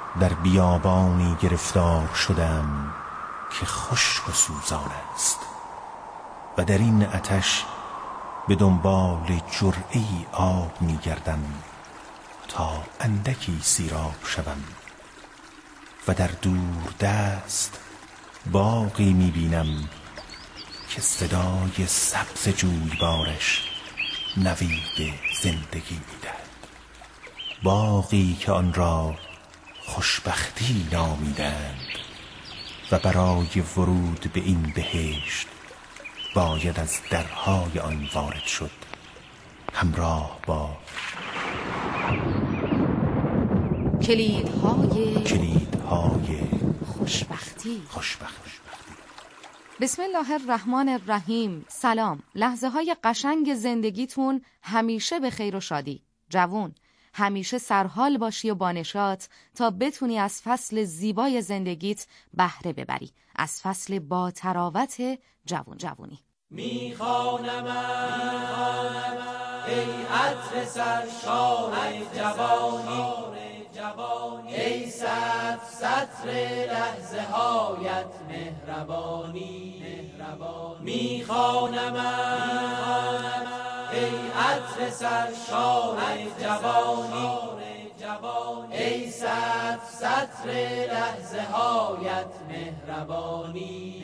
در بیابانی گرفتار شدم که خشک و سوزان است و در این آتش به دنبال جرعه‌ای آب می‌گردم تا اندکی سیراب شوم و در دور دست باغی می‌بینم که صدای سبز جویبارش نوید زندگی می‌دهد. باغی که آن را خوشبختی نامیدند و برای ورود به این بهشت باید از درهای آن وارد شد همراه با کلیدهای خوشبختی. بسم الله الرحمن الرحیم. سلام. لحظه های قشنگ زندگیتون همیشه به خیر و شادی. جوون، همیشه سرحال باشی و بانشات تا بتونی از فصل زیبای زندگیت بهره ببری، از فصل با تراوت جوونی. میخوانم ای عطر سرشار جوانی، ای سطر لحظه هایت مهربانی. میخوانم ای عطر سرشار جوانی، ای سطر لحظه هایت مهربانی.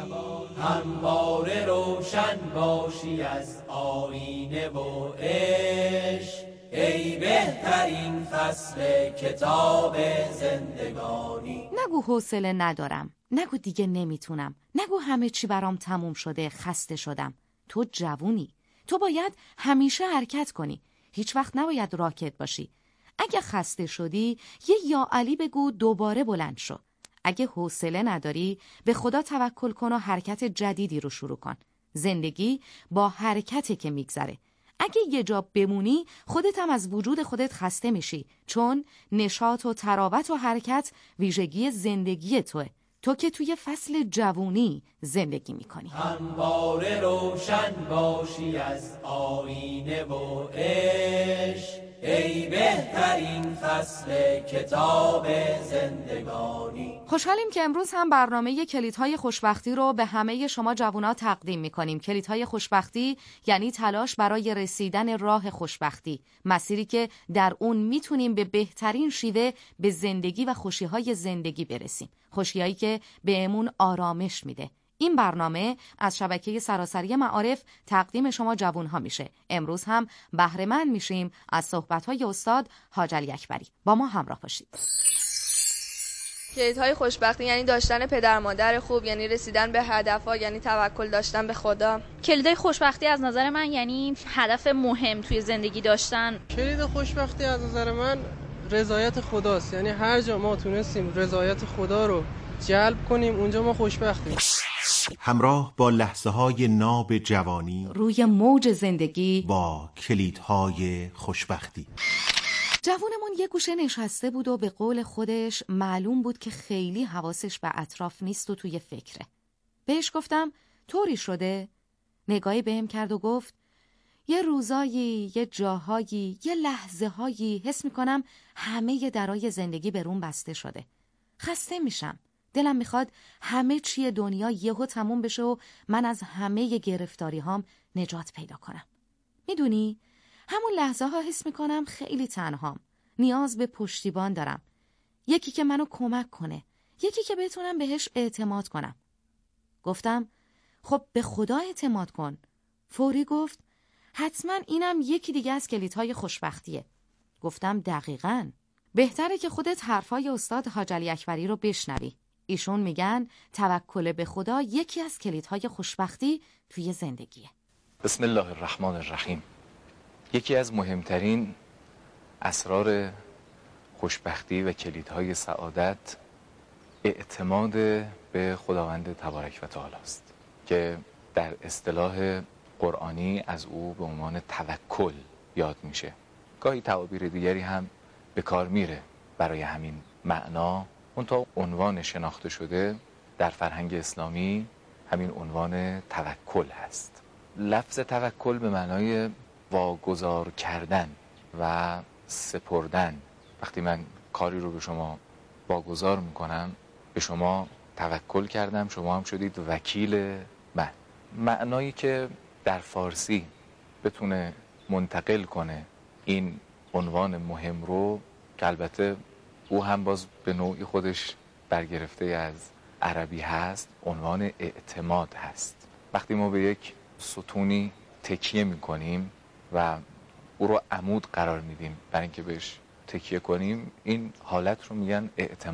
همواره روشن باشی از آینه و عشق، ای بهترین فصل کتاب زندگانی. نگو حوصله ندارم، نگو دیگه نمیتونم، نگو همه چی برام تموم شده، خسته شدم. تو جوونی، تو باید همیشه حرکت کنی، هیچ وقت نباید راکت باشی. اگه خسته شدی یه یا علی بگو دوباره بلند شو. اگه حوصله نداری به خدا توکل کن و حرکت جدیدی رو شروع کن. زندگی با حرکته که میگذره. اگه یه جا بمونی خودت هم از وجود خودت خسته میشی، چون نشاط و تراوت و حرکت ویژگی زندگی توه. تو که توی فصل جوونی زندگی میکنی. همواره روشن باشی از آینه و عشق، ای بهترین فصل کتاب زندگانی. خوشحالیم که امروز هم برنامه کلیدهای خوشبختی رو به همه شما جوونا تقدیم میکنیم. کلیدهای خوشبختی یعنی تلاش برای رسیدن راه خوشبختی، مسیری که در اون میتونیم به بهترین شیوه به زندگی و خوشیهای زندگی برسیم، خوشیهایی که بهمون آرامش میده. این برنامه از شبکه سراسری معارف تقدیم شما جوانها میشه. امروز هم بهره مند میشیم از صحبت‌های استاد حاج علی اکبری. با ما همراه باشید. کلیدهای خوشبختی یعنی داشتن پدر مادر خوب، یعنی رسیدن به هدف‌ها، یعنی توکل داشتن به خدا. کلیدهای خوشبختی از نظر من یعنی هدف مهم توی زندگی داشتن. کلید خوشبختی از نظر من رضایت خداست، یعنی هر جا ما تونستیم رضایت خدا رو جلب کنیم اونجا ما خوشبختیم. همراه با لحظه های ناب جوانی روی موج زندگی با کلیدهای خوشبختی. جوونمون یه گوشه نشسته بود و به قول خودش معلوم بود که خیلی حواسش به اطراف نیست و توی فکره. بهش گفتم طوری شده؟ نگاهی بهم کرد و گفت یه روزایی، یه جاهایی، یه لحظه هایی حس میکنم همه درای زندگی به روم بسته شده. خسته میشم. دلم میخواد همه چی دنیا یهو تموم بشه و من از همه گرفتاری هام نجات پیدا کنم. میدونی؟ همون لحظه ها حس میکنم خیلی تنهام. نیاز به پشتیبان دارم. یکی که منو کمک کنه. یکی که بتونم بهش اعتماد کنم. گفتم خب به خدا اعتماد کن. فوری گفت حتما اینم یکی دیگه از کلیدهای خوشبختیه. گفتم دقیقاً. بهتره که خودت حرفای استاد حاج علی اکبری رو بشنوی. ایشون میگن توکل به خدا یکی از کلیدهای خوشبختی توی زندگیه. بسم الله الرحمن الرحیم. یکی از مهمترین اسرار خوشبختی و کلیدهای سعادت اعتماد به خداوند تبارک و تعالی است که در اصطلاح قرآنی از او به عنوان توکل یاد میشه. گاهی تعابیر دیگری هم به کار میره برای همین معنا. اون تا عنوان شناخته شده در فرهنگ اسلامی همین عنوان توکل هست. لفظ توکل به معنای واگذار کردن و سپردن. وقتی من کاری رو به شما واگذار میکنم به شما توکل کردم، شما هم شدید وکیل من. معنایی که در فارسی بتونه منتقل کنه این عنوان مهم رو، که البته او هم باز به نوعی خودش برگرفته از عربی هست، عنوان اعتماد هست. وقتی ما به یک ستونی تکیه میکنیم و او رو عمود قرار میدیم برای اینکه بهش تکیه کنیم، این حالت رو میگن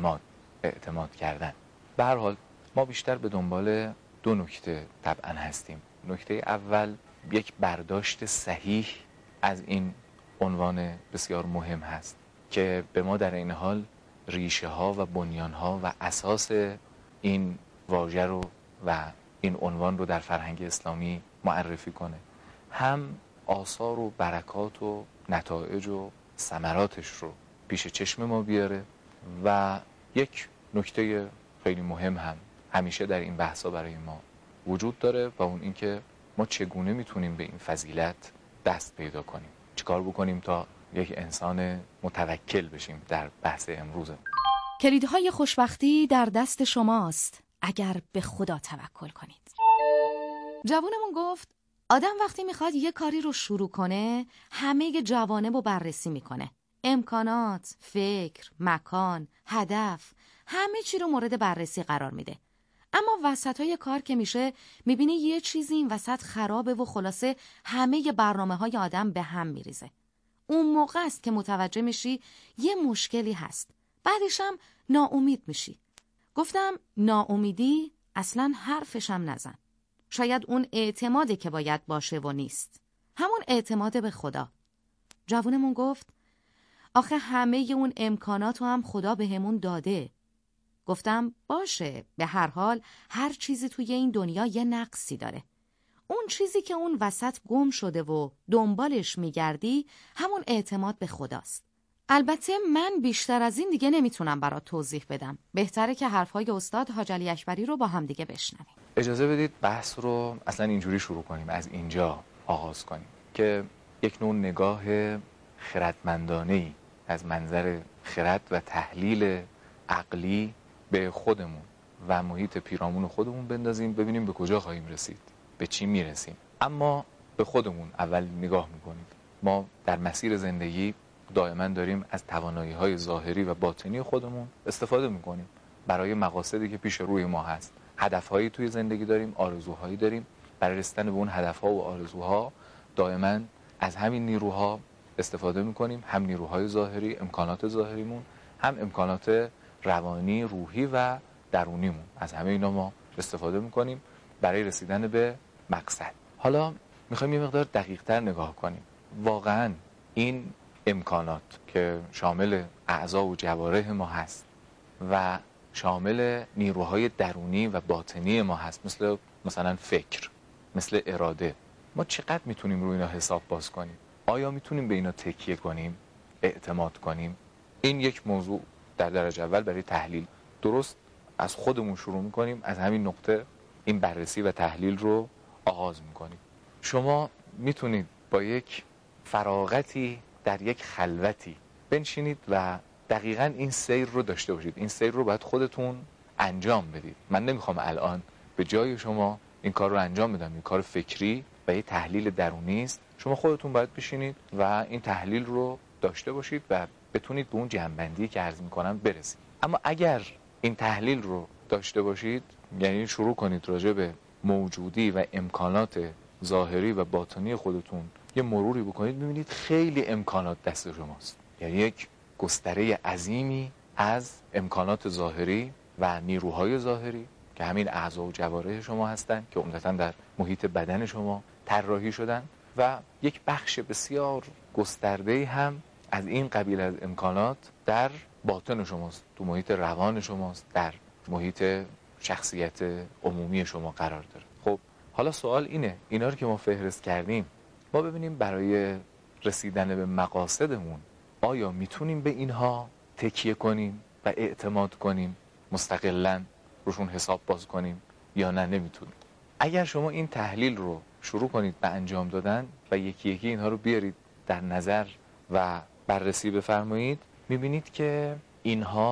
اعتماد کردن. به هر حال ما بیشتر به دنبال دو نکته طبعا هستیم. نکته اول یک برداشت صحیح از این عنوان بسیار مهم هست که به ما در این حال ریشه ها و بنیان ها و اساس این واژه رو و این عنوان رو در فرهنگ اسلامی معرفی کنه، هم آثار و برکات و نتایج و ثمراتش رو پیش چشم ما بیاره. و یک نکته خیلی مهم هم همیشه در این بحثا برای ما وجود داره و اون اینکه ما چگونه میتونیم به این فضیلت دست پیدا کنیم، چیکار بکنیم تا یک انسان متوکل بشیم در بحث امروز. کلیدهای خوشبختی در دست شماست اگر به خدا توکل کنید. جوانمون گفت آدم وقتی میخواد یه کاری رو شروع کنه همه جوانب رو بررسی میکنه. امکانات، فکر، مکان، هدف، همه چی رو مورد بررسی قرار میده. اما وسطای کار که میشه میبینی یه چیزی این وسط خرابه و خلاصه همه برنامه‌های آدم به هم میریزه. اون موقع است که متوجه میشی یه مشکلی هست. بعدش هم ناامید میشی. گفتم ناامیدی اصلاً حرفشم نزن. شاید اون اعتماده که باید باشه و نیست. همون اعتماد به خدا. جوونمون گفت آخه همه اون امکاناتو هم خدا بهمون داده. گفتم باشه، به هر حال هر چیزی توی این دنیا یه نقصی داره. اون چیزی که اون وسط گم شده و دنبالش میگردی همون اعتماد به خداست. البته من بیشتر از این دیگه نمیتونم برات توضیح بدم. بهتره که حرفهای استاد حاج علی اکبری رو با هم دیگه بشنویم. اجازه بدید بحث رو اصلا اینجوری شروع کنیم، از اینجا آغاز کنیم که یک نوع نگاه خردمندانه‌ای از منظر خرد و تحلیل عقلی به خودمون و محیط پیرامون خودمون بندازیم، ببینیم به کجا خواهیم رسید، به چی میرسیم. اما به خودمون اول نگاه میکنیم. ما در مسیر زندگی دائما داریم از توانایی‌های ظاهری و باطنی خودمون استفاده میکنیم برای مقاصدی که پیش روی ما هست. هدفهایی توی زندگی داریم، آرزوهایی داریم. برای رسیدن به اون هدفها و آرزوها دائما از همین نیروها استفاده میکنیم، هم نیروهای ظاهری، امکانات ظاهریمون، هم امکانات روانی، روحی و درونیمون. از همه اینا ما استفاده میکنیم برای رسیدن به مقصد. حالا میخوایم یه مقدار دقیق‌تر نگاه کنیم. واقعا این امکانات که شامل اعضا و جوارح ما هست و شامل نیروهای درونی و باطنی ما هست، مثلا فکر، مثل اراده، ما چقدر میتونیم روی اینا حساب باز کنیم؟ آیا میتونیم به اینا تکیه کنیم، اعتماد کنیم؟ این یک موضوع در درجه اول برای تحلیل. درست از خودمون شروع میکنیم، از همین نقطه این بررسی و تحلیل رو آغاز میکنیم. شما میتونید با یک فراغتی در یک خلوتی بنشینید و دقیقاً این سیر رو داشته باشید. این سیر رو باید خودتون انجام بدید. من نمیخوام الان به جای شما این کار رو انجام بدم. این کار فکری و یه تحلیل درونی است. شما خودتون باید بشینید و این تحلیل رو داشته باشید و بتونید به اون جنبندی که عرض میکنم برسید. اما اگر این تحلیل رو داشته باشید، یعنی شروع کنید راجع به موجودی و امکانات ظاهری و باطنی خودتون یه مروری بکنید، می‌بینید خیلی امکانات دست شماست. یعنی یک گستره عظیمی از امکانات ظاهری و نیروهای ظاهری که همین اعضا و جوارح شما هستن که عمدتاً در محیط بدن شما طراحی شدن، و یک بخش بسیار گسترده‌ای هم از این قبیل از امکانات در باطن شماست، تو محیط روان شماست، در محیط شخصیت عمومی شما قرار داره. خب حالا سوال اینه، اینا رو که ما فهرست کردیم، ما ببینیم برای رسیدن به مقاصدمون آیا میتونیم به اینها تکیه کنیم و اعتماد کنیم، مستقلاً روشون حساب باز کنیم، یا نه نمیتونیم؟ اگر شما این تحلیل رو شروع کنید به انجام دادن و یکی یکی اینها رو بیارید در نظر و بررسی بفرمایید، میبینید که اینها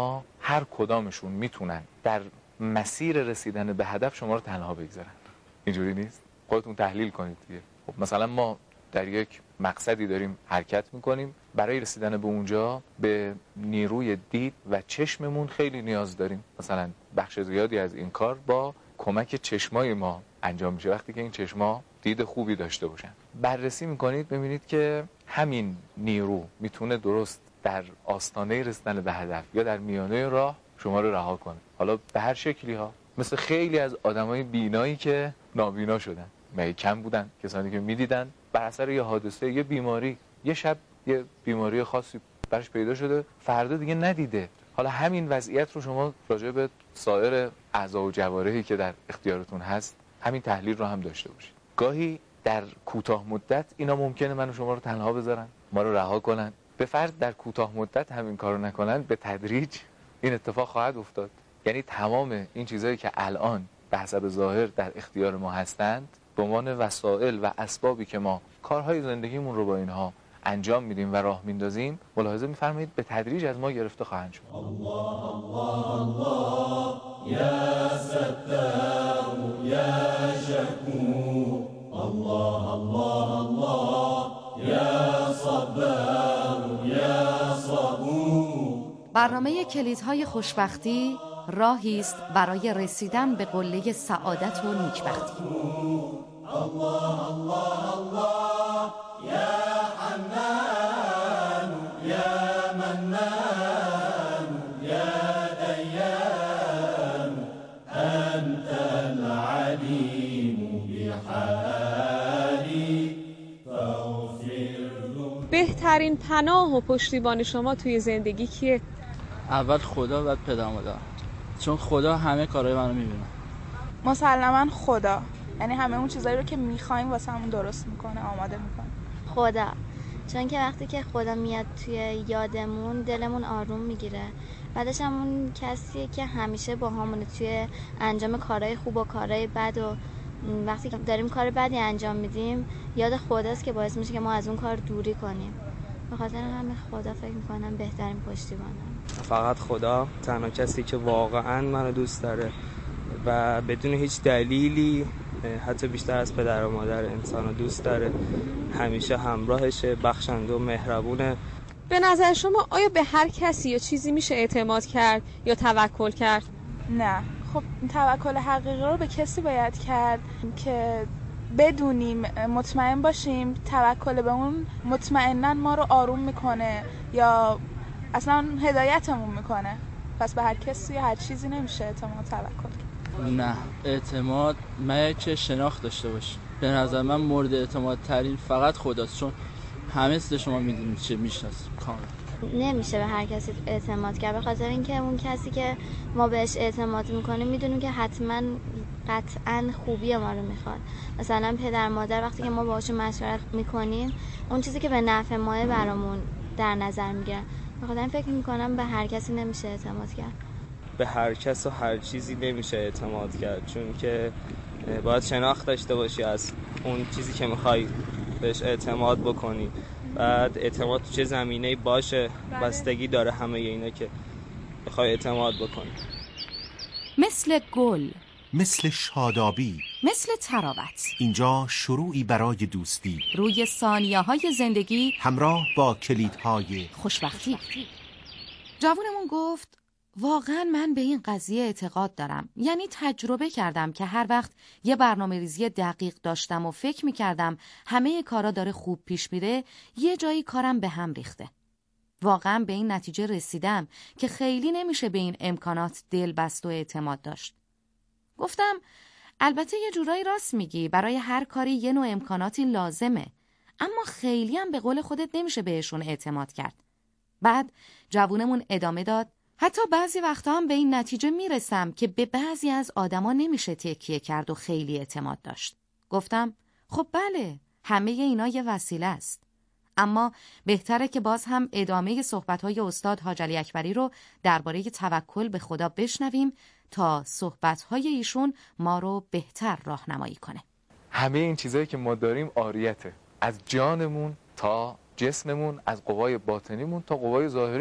هر کدامشون میتونن در مسیر رسیدن به هدف شما رو تنها بگذارن. اینجوری نیست؟ خودتون تحلیل کنید دیگه. خب مثلا ما در یک مقصدی داریم حرکت میکنیم، برای رسیدن به اونجا به نیروی دید و چشممون خیلی نیاز داریم. مثلا بخش زیادی از این کار با کمک چشمای ما انجام میشه. وقتی که این چشما دید خوبی داشته باشن، بررسی میکنید ببینید که همین نیرو میتونه درست در آستانه رسیدن به هدف یا در میانه راه شما رو رها کنه. حالا به هر شکلی ها، مثل خیلی از آدمای بینایی که نابینا شدن. مگه کم بودن کسانی که میدیدن بر اثر یه حادثه، یه بیماری، یه شب یه بیماری خاصی برش پیدا شده، فردا دیگه ندیده. حالا همین وضعیت رو شما راجع به سایر اعضا و جوارحی که در اختیارتون هست همین تحلیل رو هم داشته باشید. گاهی در کوتاه مدت اینا ممکنه من و شما رو تنها بذارن، ما رو رها کنن. به فرض در کوتاه مدت همین کارو نکنن، به تدریج این اتفاق خواهد افتاد. یعنی تمام این چیزایی که الان به حسب ظاهر در اختیار ما هستند، به عنوان وسایل و اسبابی که ما کارهای زندگیمون رو با اینها انجام میدیم و راه میندازیم، ملاحظه میفرمایید به تدریج از ما گرفته خواهند شد. الله الله الله یا ستار یا شکور، الله الله الله یا صبر یا صبور. برنامه کلیدهای خوشبختی راهی است برای رسیدن به قله سعادت و نیکبختی. الله الله الله یا حنان یا منان یا دیان انت العلیم بحالی فاغفر. بهترین پناه و پشتیبان شما توی زندگی کیه؟ اول خدا، بعد پدر مادر، چون خدا همه کارهای منو میبینه. مسلماً خدا، یعنی همه اون چیزایی رو که میخوایم واسه همون درست میکنه، آماده میکنه. خدا، چون که وقتی که خدا میاد توی یادمون دلمون آروم میگیره. بعدش هم اون کسیه که همیشه با همونه توی انجام کارهای خوب و کارهای بد، و وقتی که داریم کار بدی انجام میدیم یاد خداست که باعث میشه که ما از اون کار دوری کنیم. به خاطر همین خدا فکر میکنم بهترین پشتیبانم. فقط خدا، تنها کسی که واقعا منو دوست داره و بدون هیچ دلیلی، حتی بیشتر از پدر و مادر انسانو دوست داره، همیشه همراهشه، بخشنده و مهربونه. به نظر شما آیا به هر کسی یا چیزی میشه اعتماد کرد یا توکل کرد؟ نه. خب توکل حقیقی رو به کسی باید کرد که بدونیم، مطمئن باشیم توکل به اون مطمئناً ما رو آروم میکنه یا اصلا هدایتمون میکنه. پس به هر کسی یا هر چیزی نمیشه اعتماد توکل. نه، اعتماد مگه که شناخت داشته باشه. به نظر من مورد اعتماد ترین فقط خداست، چون همه چیز شما میدونید چه میشناسید کاملا. نمیشه به هر کسی اعتماد کرد، به خاطر اینکه اون کسی که ما بهش اعتماد میکنیم میدونیم که حتما قطعا خوبی ما رو میخواد. مثلا پدر مادر وقتی که ما باهاشون مشورت میکنیم اون چیزی که به نفع ماه برامون در نظر میگیرن. به خاطر این فکر میکنم به هر کسی نمیشه اعتماد کرد. به هر کس و هر چیزی نمیشه اعتماد کرد، چون که باید شناخت داشته باشی از اون چیزی که میخوای بهش اعتماد بکنی. بعد اعتماد تو چه زمینه‌ای باشه بستگی داره همه اینا که بخوای اعتماد بکنی. مثل گل، مثل شادابی، مثل تراوت، اینجا شروعی برای دوستی روی ثانیه‌های زندگی همراه با کلیدهای خوشبختی. جوونمون گفت واقعا من به این قضیه اعتقاد دارم. یعنی تجربه کردم که هر وقت یه برنامه‌ریزی دقیق داشتم و فکر می‌کردم همه کارا داره خوب پیش میره، یه جایی کارم به هم ریخته. واقعا به این نتیجه رسیدم که خیلی نمیشه به این امکانات دل بست و اعتماد داشت. گفتم البته یه جورایی راست میگی، برای هر کاری یه نوع امکاناتی لازمه، اما خیلی هم به قول خودت نمیشه بهشون اعتماد کرد. بعد جوونمون ادامه داد حتی بعضی وقتا هم به این نتیجه میرسم که به بعضی از آدما نمیشه تکیه کرد و خیلی اعتماد داشت. گفتم خب بله، همه اینا یه وسیله است. اما بهتره که باز هم ادامه صحبت‌های استاد حاج علی اکبری رو درباره توکل به خدا بشنویم تا صحبت‌های ایشون ما رو بهتر راهنمایی کنه. همه این چیزایی که ما داریم عاریته، از جانمون تا جسممون، از قوای باطنیمون تا قوای ظاهریمون.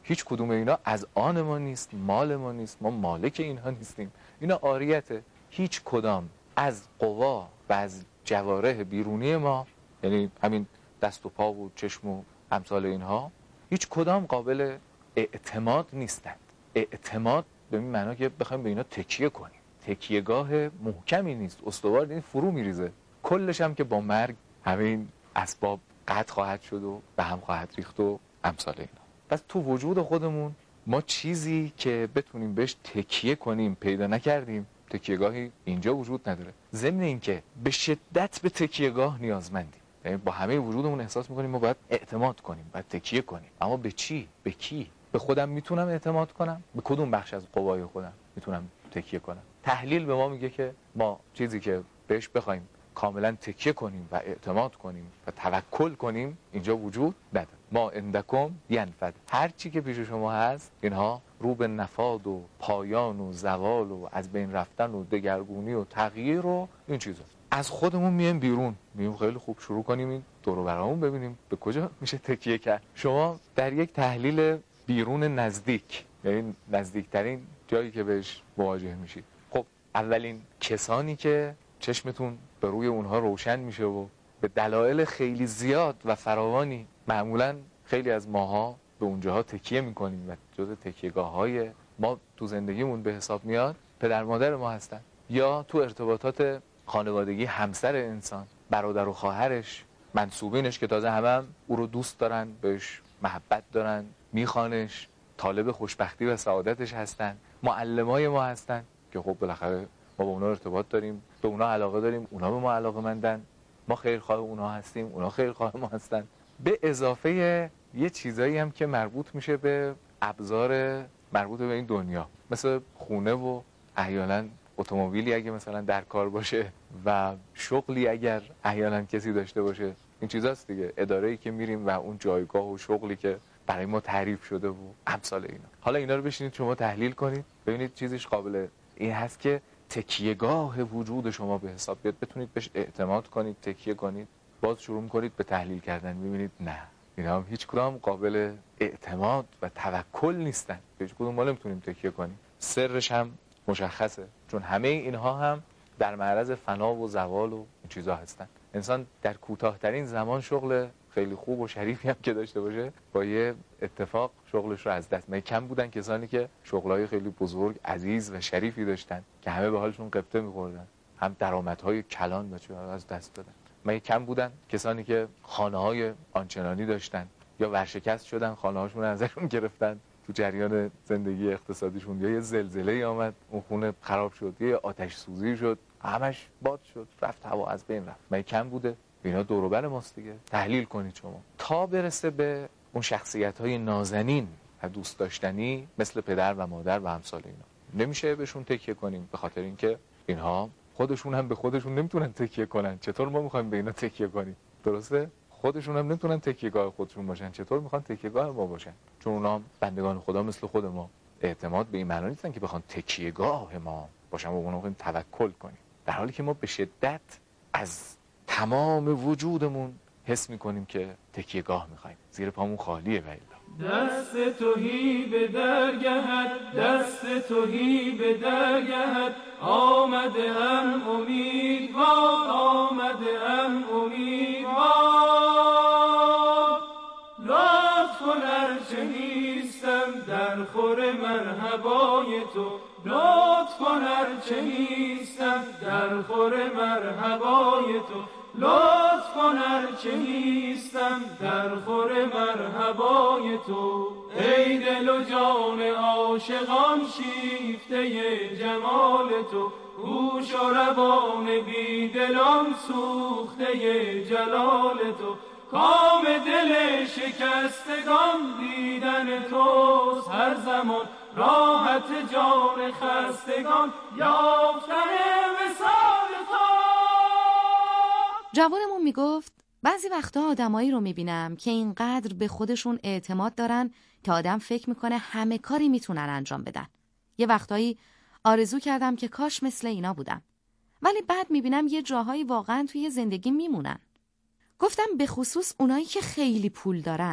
هیچ کدوم اینا از آن ما نیست، مال ما نیست، ما مالک اینها نیستیم، اینا عاریته. هیچ کدام از قوا و از جوارح بیرونی ما، یعنی همین دست و پا و چشم و امثال اینها، هیچ کدام قابل اعتماد نیستند. اعتماد به این معنا که بخوایم به اینا تکیه کنیم. تکیهگاه محکمی نیست، استوار نیست، فرو میریزه. کلش هم که با مرگ همین اسباب قطع خواهد شد و به هم خواهد ریخت و امثال اینا. پس تو وجود خودمون ما چیزی که بتونیم بهش تکیه کنیم پیدا نکردیم. تکیهگاهی اینجا وجود نداره. ضمن این که به شدت به تکیهگاه نیازمندیم، یعنی با همه وجودمون احساس میکنیم ما باید اعتماد کنیم، باید تکیه کنیم. اما به چی؟ به کی؟ به خودم میتونم اعتماد کنم؟ به کدوم بخش از قوای خودم میتونم تکیه کنم؟ تحلیل به ما میگه که ما چیزی که بهش بخوایم کاملا تکیه کنیم و اعتماد کنیم و توکل کنیم اینجا وجود نداره. ما عندکم ینفد، هر چی که پیش شما هست اینها رو به نفاد و پایان و زوال و از بین رفتن و دگرگونی و تغییر و این چیزا. از خودمون میایم بیرون، میایم خیلی خوب شروع کنیم این دور و برامون ببینیم به کجا میشه تکیه کرد. شما در یک تحلیل بیرون نزدیک، یعنی نزدیکترین جایی که بهش مواجه میشید، خب اولین کسانی که چشمتون به روی اونها روشن میشه و به دلایل خیلی زیاد و فراوانی معمولا خیلی از ماها به اونجاها تکیه میکنیم و جز تکیهگاه‌های ما تو زندگیمون به حساب میاد، پدر مادر ما هستن، یا تو ارتباطات خانوادگی همسر انسان، برادر و خواهرش، منسوبینش که تازه هم او رو دوست دارن، بهش محبت دارن، میخوانش، طالب خوشبختی و سعادتش هستن، معلمای ما هستن که خب بالاخره ما با اونا ارتباط داریم، به اونا علاقه داریم، اونا به ما علاقه‌مندن، ما خیرخواه اونا هستیم، اونا خیرخواه ما هستن. به اضافه یه چیزایی هم که مربوط میشه به ابزار مربوط به این دنیا، مثل خونه و احیانا اتومبیلی اگه مثلا در کار باشه و شغلی اگر احیانا کسی داشته باشه، این چیزاست دیگه، اداره‌ای که میریم و اون جایگاه و شغلی که برای ما تعریف شده و امثال اینا. حالا اینا رو بشینید شما تحلیل کنید، ببینید چیزیش قابل این هست که تکیهگاه وجود شما به حساب بیاد، بتونید بهش اعتماد کنید، تکیه کنید، باز شروع کنید به تحلیل کردن، ببینید نه اینا هم هیچ کدام قابل اعتماد و توکل نیستن، هیچ کدوم ما نمیتونیم تکیه کنیم. سرش هم مشخصه، چون همه اینها هم در معرض فنا و زوال و این چیزا هستن. انسان در کوتاه‌ترین زمان شغل خیلی خوب و شریفی هم که داشته باشه، با یه اتفاق شغلش رو از دست میده. کم بودن کسانی که شغلای خیلی بزرگ، عزیز و شریفی داشتن که همه به حالشون غبطه می‌خوردن، هم درآمدهای کلان و چیزا از دست دادن. مگه کم بودن کسانی که خانه‌های آنچنانی داشتن یا ورشکست شدن، خانه‌هاشون ازشون گرفتن تو جریان زندگی اقتصادیشون، یا یه زلزله اومد اون خونه خراب شد، یا آتش سوزی شد، همش باد شد، رفت هوا از بین رفت. مگه کم بوده؟ اینا دور و بر ماست دیگه. تحلیل کنید شما تا برسه به اون شخصیت‌های نازنین و دوست داشتنی مثل پدر و مادر و امثال اینا. نمیشه بهشون تکیه کنیم، به خاطر اینکه اینها خودشون هم به خودشون نمیتونن تکیه کنن. چطور ما میخوایم به اینا تکیه کنیم؟ درسته؟ خودشون هم نمیتونن تکیهگاه خودشون باشن، چطور میخوان تکیهگاه ما باشن؟ چون اونا هم بندگان خدا مثل خود ما. اعتماد به این معنی نیستن که بخوان تکیهگاه ما باشن و اونا بخوایم توکل کنیم، در حالی که ما به شدت از تمام وجودمون حس میکنیم که تکیهگاه میخوایم، زیر پامون خالیه. دست توهی به درگهت، دست توهی به درگهت، آمده ام امیدوار، آمده ام امیدوار. لطف کن ارچه نیستم در خور مرحبای تو، لطف کن ارچه نیستم در خور مرحبای تو، لطف کن ارچه نیستم در خور مرحبای تو. ای دل و جان عاشقان شیفته جمال تو، گوش و روان بی دلان سوخته جلال تو. کام دل شکستگان دیدن توست هر زمان، راحت جان خستگان یافتن وصال تو. جوانمون میگفت بعضی وقتا آدمایی رو میبینم که اینقدر به خودشون اعتماد دارن که آدم فکر میکنه همه کاری میتونن انجام بدن. یه وقتایی آرزو کردم که کاش مثل اینا بودم، ولی بعد میبینم یه جاهایی واقعا توی زندگی میمونن. گفتم به خصوص اونایی که خیلی پول دارن،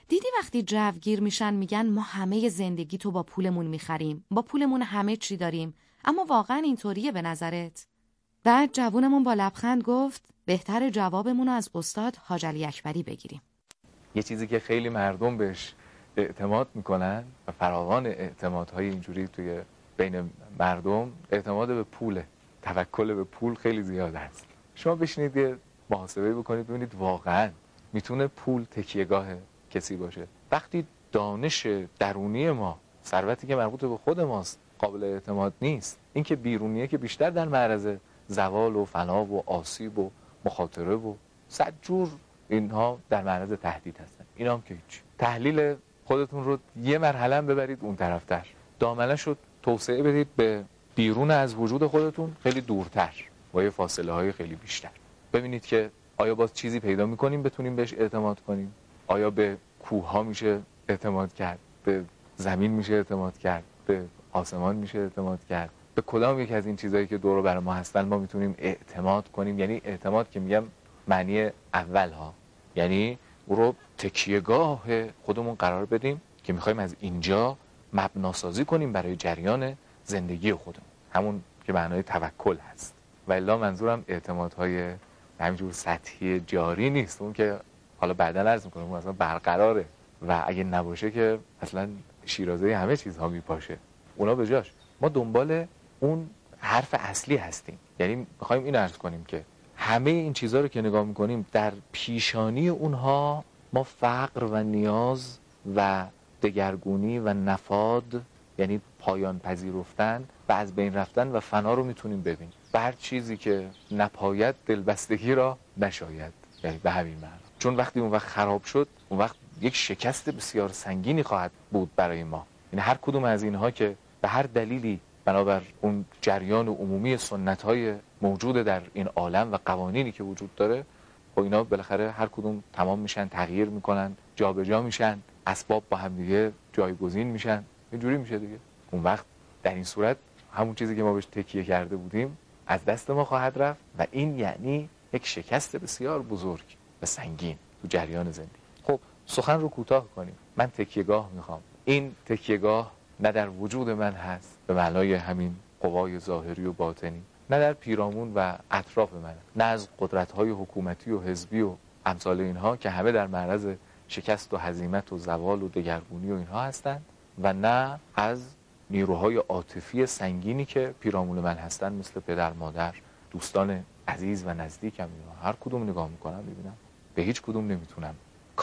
دیدی وقتی جوگیر میشن میگن ما همه زندگی تو با پولمون میخریم، با پولمون همه چی داریم، اما واقعا اینطوریه به نظرت؟ بعد جوونمون با لبخند گفت بهتر جوابمون رو از استاد حاج علی اکبری بگیریم. یه چیزی که خیلی مردم بهش اعتماد میکنن و فراوان اعتمادهای اینجوری توی بین مردم، اعتماد به پوله، توکل به پول خیلی زیاد است. شما بشینید یه محاسبه بکنید ببینید واقعا میتونه پول تکیهگاه کسی باشه؟ وقتی دانش درونی ما، ثروتی که مربوط به خود ماست، قابل اعتماد نیست، این که بیرونیه که بیشتر در معرض زوال و فنا و آسیب و مخاطره و صد جور اینها در معرض تهدید هستن. اینا هم که هیچ. تحلیل خودتون رو یه مرحله هم ببرید اون طرفتر، دامنش رو توسعه بدید به بیرون از وجود خودتون، خیلی دورتر با یه فاصله های خیلی بیشتر. ببینید که آیا باز چیزی پیدا میکنیم بتونیم بهش اعتماد کنیم؟ آیا به کوه ها میشه اعتماد کرد؟ به زمین میشه اعتماد کرد؟ به آسمان میشه اعتماد کرد؟ به کدام یک از این چیزایی که دور و بر ما هستن ما میتونیم اعتماد کنیم؟ یعنی اعتماد که میگم معنی اول ها، یعنی او رو تکیهگاه خودمون قرار بدیم که میخوایم از اینجا مبناسازی کنیم برای جریان زندگی خودمون، همون که معنای توکل هست. و الا منظورم اعتمادهای همینجور سطحی جاری نیست، اون که حالا بعدا عرض میکنم اون اصلا برقراره و اگه نباشه که اصلا شیرازه همه چیزها میپاشه. اونا به جاش، ما دنبال اون حرف اصلی هستیم. یعنی میخوایم این عرض کنیم که همه این چیزها رو که نگاه میکنیم در پیشانی اونها ما فقر و نیاز و دگرگونی و نفاد، یعنی پایان پذیرفتن و از بین رفتن و فنا رو میتونیم ببینیم. و هر چیزی که نپاید دلبستگی را نشاید، یعنی به همین معنی. چون وقتی اون وقت خراب شد، اون وقت یک شکست بسیار سنگینی خواهد بود برای ما. یعنی هر کدوم از اینها که به هر دلیلی بنابر اون جریان عمومی سنت‌های موجود در این عالم و قوانینی که وجود داره، و اینا بالاخره هر کدوم تمام میشن، تغییر میکنن، جابجا میشن، اسباب با هم دیگه جایگزین میشن، اینجوری میشه دیگه. اون وقت در این صورت همون چیزی که ما بهش تکیه کرده بودیم از دست ما خواهد رفت و این یعنی یک شکست بسیار بزرگ و سنگین تو جریان زندگی. خب سخن رو کوتاه کنیم. من تکیهگاه میخوام. این تکیهگاه نه در وجود من هست به معنای همین قوای ظاهری و باطنی، نه در پیرامون و اطراف من، نه از قدرت‌های حکومتی و حزبی و امثال اینها که همه در معرض شکست و هزیمت و زوال و دگرگونی و اینها هستند، و نه از نیروهای عاطفی سنگینی که پیرامون من هستند، مثل پدر، مادر، دوستان عزیز و نزدیکم. هر کدوم نگاه میکنم میبینم به هیچ کدوم نمیتونم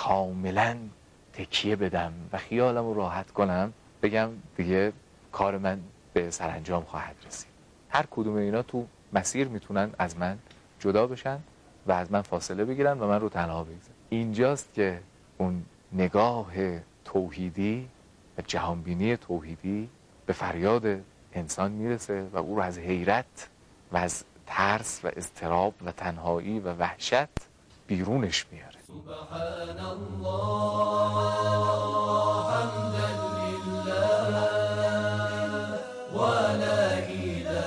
کاملا تکیه بدم و خیالم رو راحت کنم بگم دیگه کار من به سرانجام خواهد رسید. هر کدوم اینا تو مسیر میتونن از من جدا بشن و از من فاصله بگیرن و من رو تنها بگذارن. اینجاست که اون نگاه توحیدی و جهانبینی توحیدی به فریاد انسان میرسه و او رو از حیرت و از ترس و اضطراب و تنهایی و وحشت بیرونش میاره. سبحان الله حمدا لله و لا اله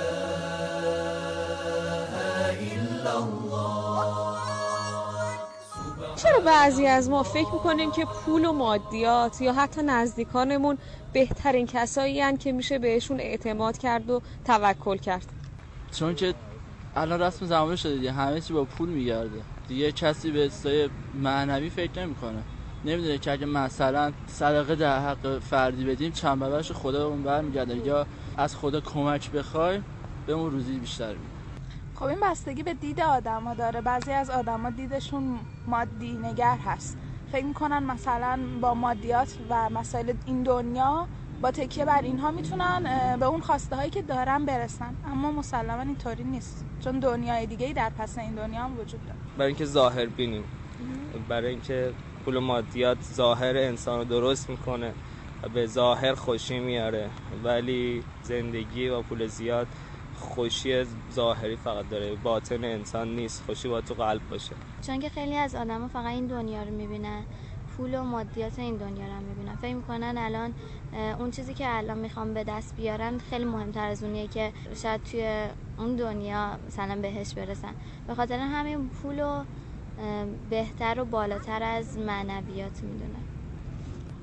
الا الله. چرا بعضی از ما فکر میکنیم که پول و مادیات یا حتی نزدیکانمون بهترین کسایی هستند که میشه بهشون اعتماد کرد و توکل کرد؟ چون که الان رسم زمانه شده دیگه، همه چی با پول میگرده دیگه. کسی به اصطلاح معنوی فکر نمیکنه، نمیدونه که اگه مثلا صدقه در حق فردی بدیم چند برابرش خدا اون برمیگرده، یا از خدا کمک بخوای به اون روزی بیشتر میده. خب این بستگی به دید آدما داره. بعضی از آدما دیدشون مادی نگر هست، فکر میکنن مثلا با مادیات و مسائل این دنیا با تکیه بر اینها میتونن به اون خواسته هایی که دارن برسن، اما مسلما اینطوری نیست، چون دنیای دیگه‌ای در پس این دنیا هم وجود داره. برای اینکه ظاهر بینیم، برای اینکه پول و مادیات ظاهر انسان رو درست میکنه و به ظاهر خوشی میاره، ولی زندگی و پول زیاد خوشی ظاهری فقط داره، باطن انسان نیست. خوشی باید تو قلب باشه. چون که خیلی از آدما فقط این دنیا رو میبینن، پول و مادیات این دنیا رو میبینن، فکر میکنن الان اون چیزی که الان میخوام به دست بیارن خیلی مهمتر از اونیه که شاید توی اون دنیا مثلا بهش برسن. به خاطر همین پول رو بهتر و بالاتر از معنویات میدونن.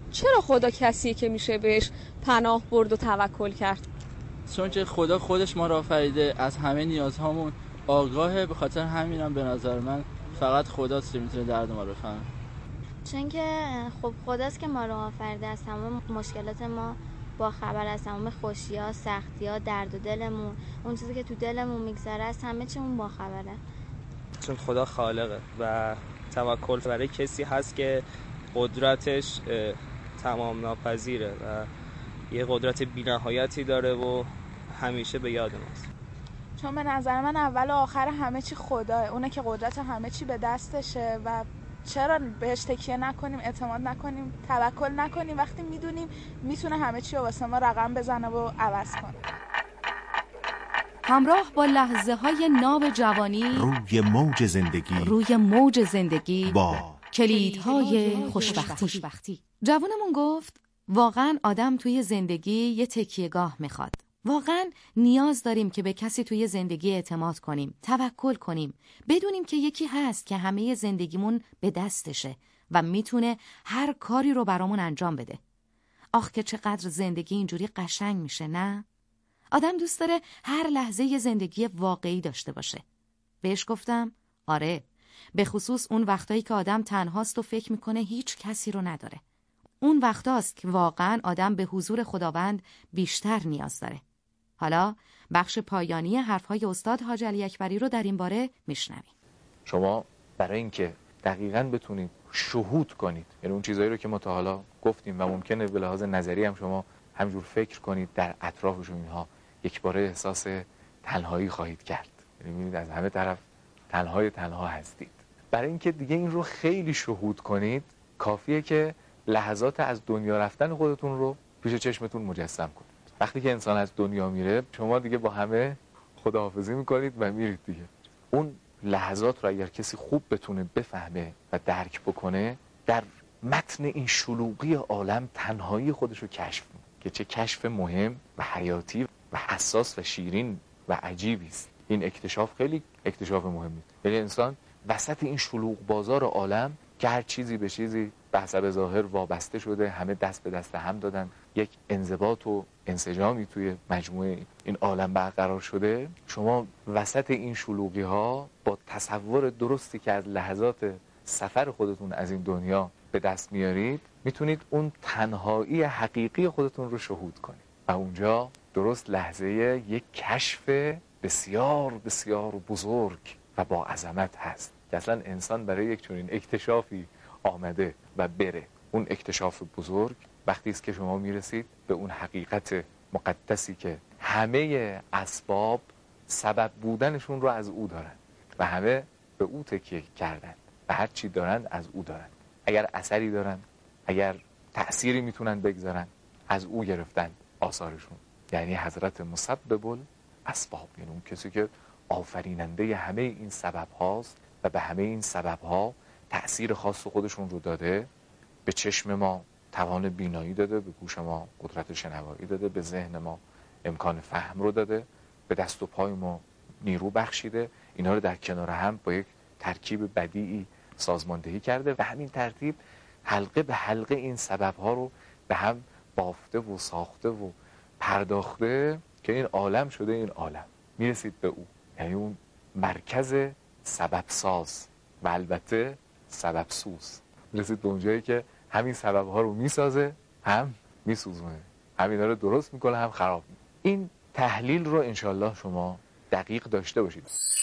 چرا خدا کسیه که میشه بهش پناه برد و توکل کرد؟ چون که خدا خودش ما را آفریده، از همه نیازهامون آگاهه. به خاطر همینم به نظر من فقط خداست که میتونه درد ما رو بفهمه. چون که خب خداست که ما رو آفریده، از تمام مشکلات ما با خبر، از تمام خوشی‌ها، سختی‌ها، درد و دلمون، اون چیزی که تو دلمون میگذره، از همه چیمون با خبره. چون خدا خالقه و توکل برای کسی هست که قدرتش تمام ناپذیره و یه قدرت بی‌نهایتی داره و همیشه به یاد ماست. چون به نظر من اول و آخر همه چی خداه، اونه که قدرت همه چی به دستشه و چرا بهش تکیه نکنیم، اعتماد نکنیم، توکل نکنیم وقتی میدونیم میتونه همه چی رو واسه ما رقم بزنه و عوض کنه. همراه با لحظه های ناب جوانی روی موج زندگی با کلیدهای خوشبختی. جوانمون گفت واقعا آدم توی زندگی یه تکیه‌گاه میخواد. واقعا نیاز داریم که به کسی توی زندگی اعتماد کنیم، توکل کنیم، بدونیم که یکی هست که همه زندگیمون به دستشه و میتونه هر کاری رو برامون انجام بده. آخ که چقدر زندگی اینجوری قشنگ میشه، نه؟ آدم دوست داره هر لحظه یه زندگی واقعی داشته باشه. بهش گفتم آره، به خصوص اون وقتایی که آدم تنهاست و فکر میکنه هیچ کسی رو نداره. اون وقتاست که واقعا آدم به حضور خداوند بیشتر نیاز داره. حالا بخش پایانی حرفهای استاد حاج علی اکبری رو در این باره میشنویم. شما برای اینکه دقیقاً بتونید شهود کنید، یعنی اون چیزایی رو که ما تا حالا گفتیم و ممکنه به لحاظ نظری هم شما همجور فکر کنید در اطرافشون، اینها یک باره احساس تنهایی خواهید کرد. یعنی می‌بینید از همه طرف تنها هستید. برای اینکه دیگه این رو خیلی شهود کنید، کافیه که لحظات از دنیا رفتن خودتون رو پیش چشمتون مجسم کنید. وقتی که انسان از دنیا میره، شما دیگه با همه خداحافظی میکنید و میرید دیگه. اون لحظات رو اگر کسی خوب بتونه بفهمه و درک بکنه، در متن این شلوغی عالم تنهایی خودش رو کشف میکنه که چه کشف مهم و حیاتی و حساس و شیرین و عجیبی است. این اکتشاف خیلی اکتشاف مهمی است. یعنی انسان وسط این شلوغ بازار عالم که هر چیزی به چیزی به حسب ظاهر وابسته شده، همه دست به دست هم دادن، یک انضباط و انسجامی توی مجموعه این عالم برقرار شده، شما وسط این شلوغی ها با تصور درستی که از لحظات سفر خودتون از این دنیا به دست میارید، میتونید اون تنهایی حقیقی خودتون رو شهود کنید و اونجا درست لحظه یک کشف بسیار بسیار بزرگ و با عظمت هست که اصلا انسان برای یک چنین اکتشافی آمده و بره. اون اکتشاف بزرگ وقتی است که شما میرسید به اون حقیقت مقدسی که همه اسباب سبب بودنشون رو از او دارن و همه به او تکیه کردن و هر چی دارن از او دارن. اگر اثری دارن، اگر تأثیری میتونن بگذارن، از او گرفتن آثارشون. یعنی حضرت مسبب الاسباب، یعنی اون کسی که آفریننده همه این سبب هاست و به همه این سبب ها تأثیر خاص خودشون رو داده. به چشم ما توان بینایی داده، به گوش ما قدرت شنوایی داده، به ذهن ما امکان فهم رو داده، به دست و پای ما نیرو بخشیده. اینا رو در کنار هم با یک ترکیب بدیعی سازماندهی کرده و همین ترتیب حلقه به حلقه این سبب ها رو به هم بافته و ساخته و پرداخته که این عالم شده. این عالم میرسید به او، یعنی اون مرکز سبب ساز و البته سبب سوز. میرسید به اونجایی که همین سبب ها رو میسازه، هم میسوزونه، هم اینا رو درست میکنه، هم خراب میکنه. این تحلیل رو انشالله شما دقیق داشته باشید.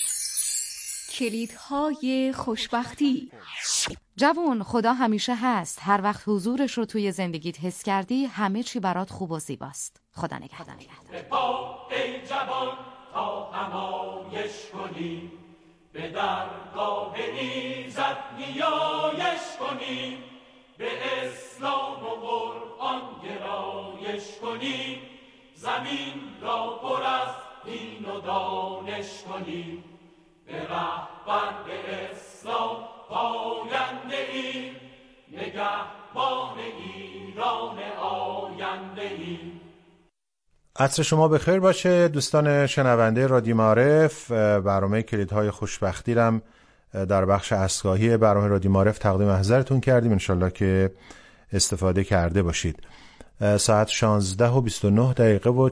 کلیدهای خوشبختی. جوان، خدا همیشه هست. هر وقت حضورش رو توی زندگیت حس کردی، همه چی برات خوب و زیباست. خدا نگهدار. به پا ای جوان تا همایش کنی، به درگاه ایزد نیایش کنی، به اسلام و قرآن گرایش کنی، زمین را پر از دین و دانش کنی، به رهبر به اسلام پاینده ای، نگهبان ایران آینده ای. عصر شما بخیر باشه دوستان شنونده رادیو معارف. برنامه کلیدهای خوشبختی رم در بخش اسکاهی برنامه رادیو معارف تقدیم حضرتون کردیم. انشالله که استفاده کرده باشید. ساعت 16:29 و